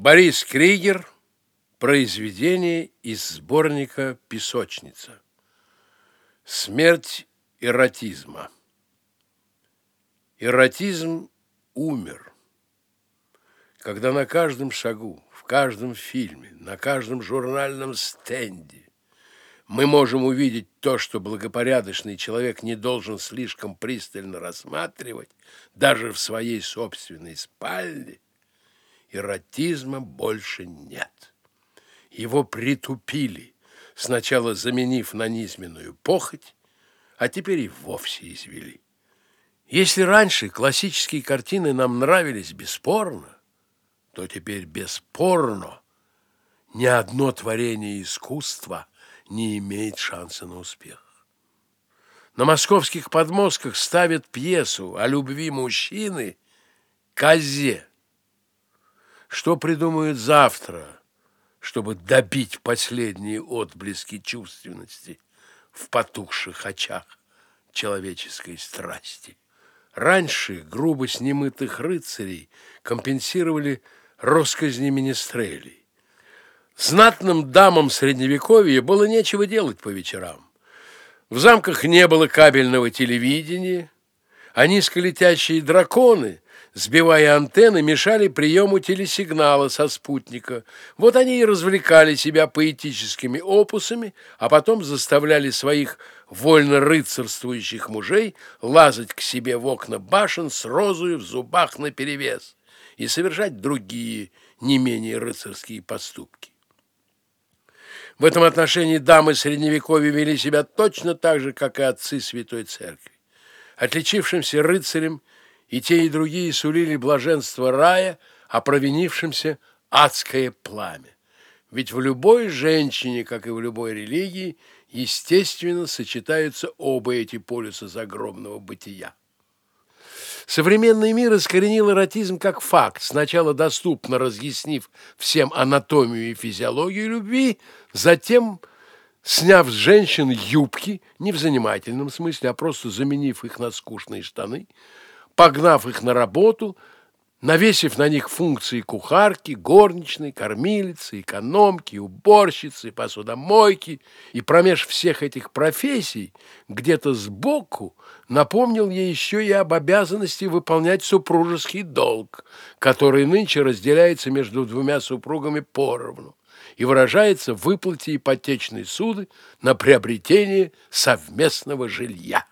Борис Кригер. Произведение из сборника «Песочница». Смерть эротизма. Эротизм умер, когда на каждом шагу, в каждом фильме, на каждом журнальном стенде мы можем увидеть то, что благопорядочный человек не должен слишком пристально рассматривать, даже в своей собственной спальне. Эротизма больше нет. Его притупили, сначала заменив на низменную похоть, а теперь и вовсе извели. Если раньше классические картины нам нравились бесспорно, то теперь бесспорно ни одно творение искусства не имеет шанса на успех. На московских подмостках ставят пьесу о любви мужчины к козе. Что придумают завтра, чтобы добить последние отблески чувственности в потухших очах человеческой страсти? Раньше грубость немытых рыцарей компенсировали россказни министрелей. Знатным дамам Средневековья было нечего делать по вечерам. В замках не было кабельного телевидения, а низколетящие драконы, сбивая антенны, мешали приему телесигнала со спутника. Вот они и развлекали себя поэтическими опусами, а потом заставляли своих вольно рыцарствующих мужей лазать к себе в окна башен с розою в зубах наперевес и совершать другие, не менее рыцарские поступки. В этом отношении дамы Средневековья вели себя точно так же, как и отцы Святой Церкви. Отличившимся рыцарям и те, и другие сулили блаженство рая, а провинившимся адское пламя. Ведь в любой женщине, как и в любой религии, естественно, сочетаются оба эти полюса загробного бытия. Современный мир искоренил эротизм как факт, сначала доступно разъяснив всем анатомию и физиологию любви, затем сняв с женщин юбки, не в занимательном смысле, а просто заменив их на скучные штаны, погнав их на работу, навесив на них функции кухарки, горничной, кормилицы, экономки, уборщицы, посудомойки, и промеж всех этих профессий где-то сбоку напомнил ей еще и об обязанности выполнять супружеский долг, который нынче разделяется между двумя супругами поровну и выражается в выплате ипотечной суды на приобретение совместного жилья.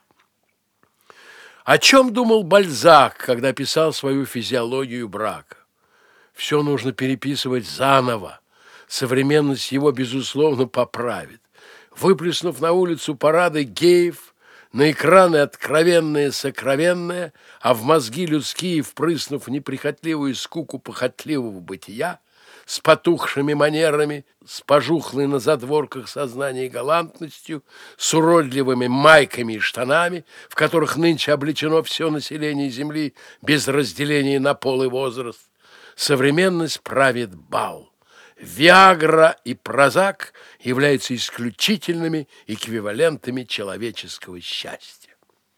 О чем думал Бальзак, когда писал свою физиологию брака? Все нужно переписывать заново. Современность его, безусловно, поправит. Выплеснув на улицу парады геев, на экраны откровенное сокровенное, а в мозги людские впрыснув неприхотливую скуку похотливого бытия, с потухшими манерами, с пожухлой на задворках сознания галантностью, с уродливыми майками и штанами, в которых нынче облечено все население Земли без разделения на пол и возраст. Современность правит бал. Виагра и Прозак являются исключительными эквивалентами человеческого счастья.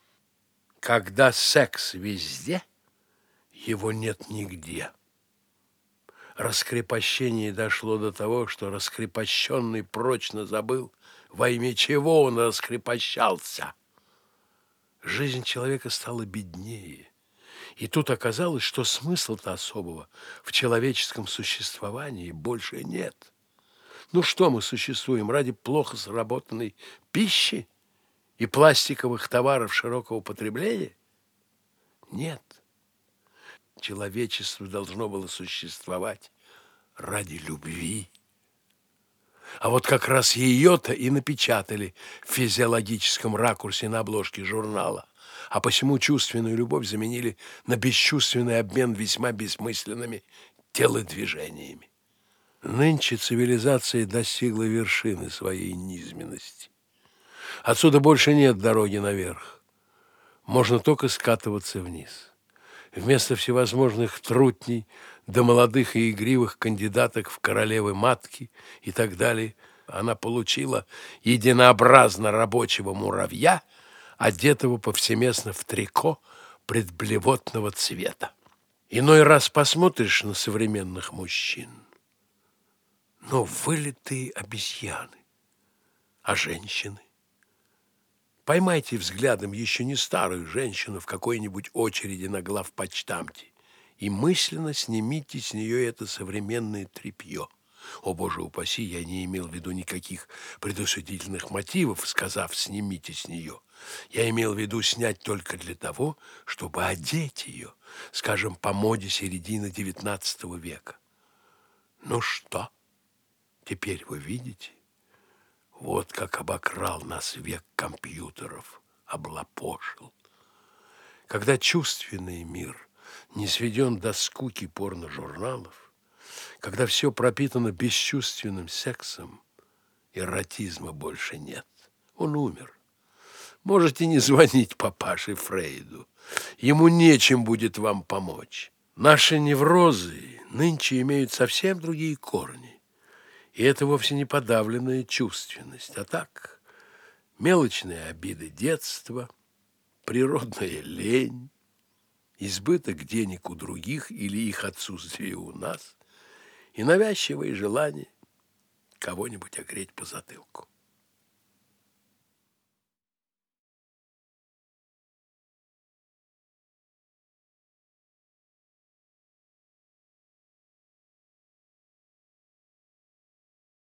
Когда секс везде, его нет нигде. Раскрепощение дошло до того, что раскрепощенный прочно забыл, во имя чего он раскрепощался. Жизнь человека стала беднее, и тут оказалось, что смысла-то особого в человеческом существовании больше нет. Ну что мы существуем, ради плохо сработанной пищи и пластиковых товаров широкого потребления? Нет. Человечество должно было существовать ради любви. А вот как раз ее-то и напечатали в физиологическом ракурсе на обложке журнала. А посему чувственную любовь заменили на бесчувственный обмен весьма бессмысленными телодвижениями. Нынче цивилизация достигла вершины своей низменности. Отсюда больше нет дороги наверх. Можно только скатываться вниз. Вместо всевозможных трутней до молодых и игривых кандидаток в королевы-матки и так далее, она получила единообразно рабочего муравья, одетого повсеместно в трико предблевотного цвета. Иной раз посмотришь на современных мужчин, но вылитые обезьяны, а женщины? Поймайте взглядом еще не старую женщину в какой-нибудь очереди на главпочтамте и мысленно снимите с нее это современное тряпье. О, Боже упаси, я не имел в виду никаких предосудительных мотивов, сказав «снимите с нее». Я имел в виду снять только для того, чтобы одеть ее, скажем, по моде середины XIX века. Ну что, теперь вы видите? Вот как обокрал нас век компьютеров, облапошил. Когда чувственный мир не сведен до скуки порно-журналов, когда все пропитано бесчувственным сексом, эротизма больше нет. Он умер. Можете не звонить папаше Фрейду. Ему нечем будет вам помочь. Наши неврозы нынче имеют совсем другие корни. И это вовсе не подавленная чувственность, а так мелочные обиды детства, природная лень, избыток денег у других или их отсутствие у нас и навязчивое желание кого-нибудь огреть по затылку.